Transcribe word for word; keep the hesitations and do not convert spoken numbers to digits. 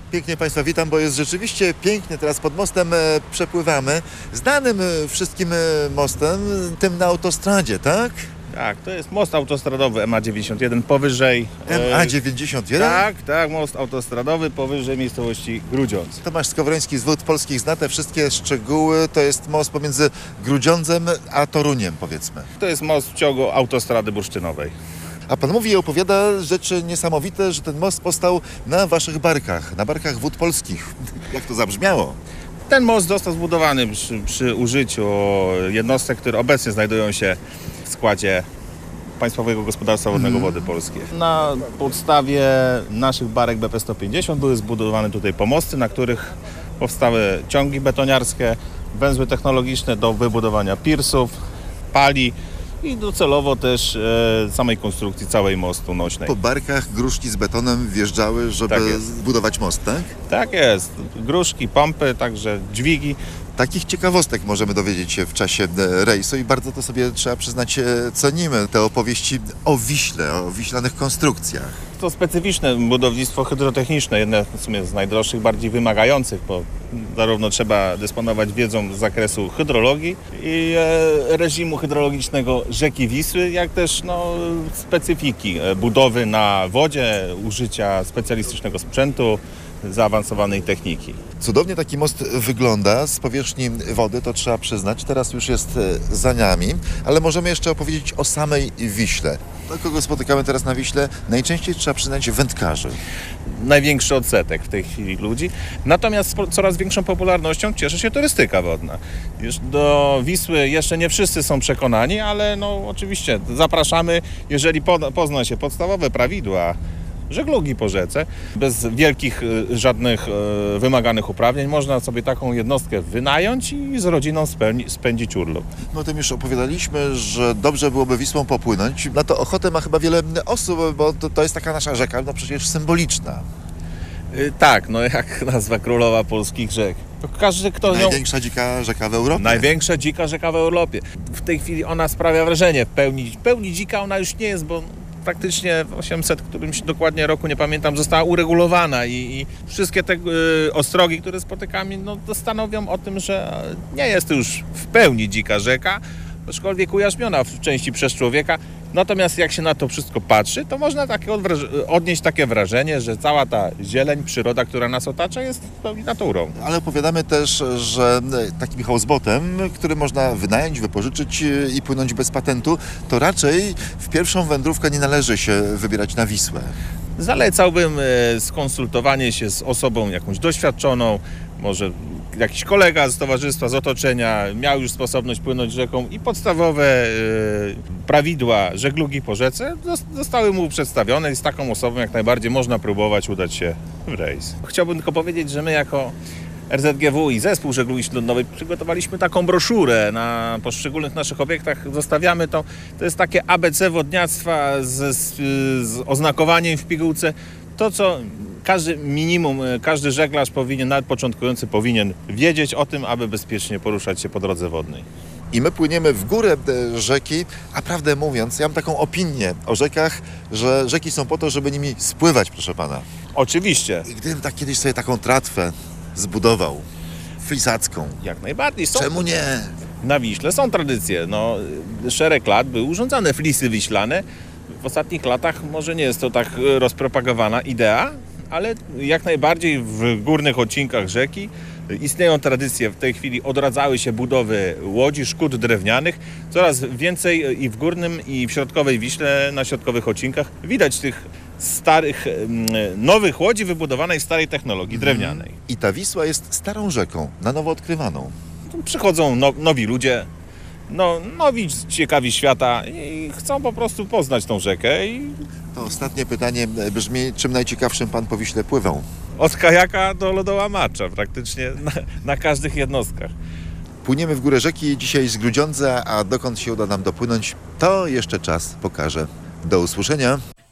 Pięknie Państwa witam, bo jest rzeczywiście pięknie. Teraz pod mostem e, przepływamy. Znanym e, wszystkim e, mostem, tym na autostradzie, tak? Tak, to jest most autostradowy M A dziewięćdziesiąt jeden powyżej... M A dziewięćdziesiąt jeden? Tak, tak, most autostradowy powyżej miejscowości Grudziądz. Tomasz Skowroński z Wód Polskich zna te wszystkie szczegóły. To jest most pomiędzy Grudziądzem a Toruniem, powiedzmy. To jest most w ciągu autostrady bursztynowej. A pan mówi i opowiada rzeczy niesamowite, że ten most powstał na waszych barkach, na barkach Wód Polskich. Jak to zabrzmiało? Ten most został zbudowany przy, przy użyciu jednostek, które obecnie znajdują się w składzie Państwowego Gospodarstwa Wodnego Mhm. Wody Polskie. Na podstawie naszych barek B P sto pięćdziesiąt były zbudowane tutaj pomosty, na których powstały ciągi betoniarskie, węzły technologiczne do wybudowania pirsów, pali i docelowo też e, samej konstrukcji całej mostu nośnej. Po barkach gruszki z betonem wjeżdżały, żeby Tak jest. zbudować most, tak? Tak jest. Gruszki, pompy, także dźwigi. Takich ciekawostek możemy dowiedzieć się w czasie e, rejsu i bardzo to sobie, trzeba przyznać, e, cenimy. Te opowieści o Wiśle, o wiślanych konstrukcjach. To specyficzne budownictwo hydrotechniczne, jedne w sumie z najdroższych, bardziej wymagających, bo zarówno trzeba dysponować wiedzą z zakresu hydrologii i e, reżimu hydrologicznego rzeki Wisły, jak też no, specyfiki e, budowy na wodzie, użycia specjalistycznego sprzętu, zaawansowanej techniki. Cudownie taki most wygląda z powierzchni wody, to trzeba przyznać. Teraz już jest e, za nami, ale możemy jeszcze opowiedzieć o samej Wiśle. Do kogo spotykamy teraz na Wiśle? Najczęściej trzeba przyznać wędkarzy. Największy odsetek w tej chwili ludzi. Natomiast z coraz większą popularnością cieszy się turystyka wodna. Już do Wisły jeszcze nie wszyscy są przekonani, ale no oczywiście zapraszamy, jeżeli po, pozna się podstawowe prawidła żeglugi po rzece, bez wielkich y, żadnych y, wymaganych uprawnień, można sobie taką jednostkę wynająć i z rodziną spełni, spędzić urlop. No o tym już opowiadaliśmy, że dobrze byłoby Wisłą popłynąć. Na to ochotę ma chyba wiele osób, bo to, to jest taka nasza rzeka, no przecież symboliczna. Y, tak, no jak nazwa królowa polskich rzek. To każdy, kto ją... Największa dzika rzeka w Europie. Największa dzika rzeka w Europie. W tej chwili ona sprawia wrażenie. W pełni, pełni dzika ona już nie jest, bo praktycznie w osiemset którymś dokładnie roku, nie pamiętam, została uregulowana i, i wszystkie te y, ostrogi, które spotykamy, no, to stanowią o tym, że nie jest to już w pełni dzika rzeka, aczkolwiek ujarzmiona w części przez człowieka. Natomiast jak się na to wszystko patrzy, to można takie odwraż- odnieść takie wrażenie, że cała ta zieleń, przyroda, która nas otacza, jest w pełni naturą. Ale opowiadamy też, że takim houseboatem, który można wynająć, wypożyczyć i płynąć bez patentu, to raczej w pierwszą wędrówkę nie należy się wybierać na Wisłę. Zalecałbym e, skonsultowanie się z osobą jakąś doświadczoną, może jakiś kolega z towarzystwa, z otoczenia miał już sposobność płynąć rzeką i podstawowe e, prawidła żeglugi po rzece zostały mu przedstawione i z taką osobą jak najbardziej można próbować udać się w rejs. Chciałbym tylko powiedzieć, że my jako R Z G W i Zespół Żeglugi Śródlądowej przygotowaliśmy taką broszurę na poszczególnych naszych obiektach. Zostawiamy to. To jest takie A B C wodniactwa z, z, z oznakowaniem w pigułce. To, co każdy minimum, każdy żeglarz powinien, nawet początkujący powinien wiedzieć o tym, aby bezpiecznie poruszać się po drodze wodnej. I my płyniemy w górę e, rzeki, a prawdę mówiąc, ja mam taką opinię o rzekach, że rzeki są po to, żeby nimi spływać, proszę pana. Oczywiście. I gdybym tak kiedyś sobie taką tratwę zbudował, flisacką, Jak najbardziej. Są, czemu nie? Na Wiśle są tradycje. No, szereg lat były urządzane flisy wiślane. W ostatnich latach może nie jest to tak rozpropagowana idea, ale jak najbardziej w górnych odcinkach rzeki istnieją tradycje. W tej chwili odradzały się budowy łodzi, szkód drewnianych. Coraz więcej i w górnym, i w środkowej Wiśle, na środkowych odcinkach widać tych starych, nowych łodzi wybudowanej w starej technologii drewnianej. I ta Wisła jest starą rzeką, na nowo odkrywaną. Przychodzą no, nowi ludzie, no, nowi ciekawi świata i chcą po prostu poznać tą rzekę. I To ostatnie pytanie brzmi, czym najciekawszym pan po Wiśle pływał? od kajaka do lodołamacza praktycznie na, na każdych jednostkach. Płyniemy w górę rzeki dzisiaj z Grudziądza, a dokąd się uda nam dopłynąć, to jeszcze czas pokaże. Do usłyszenia.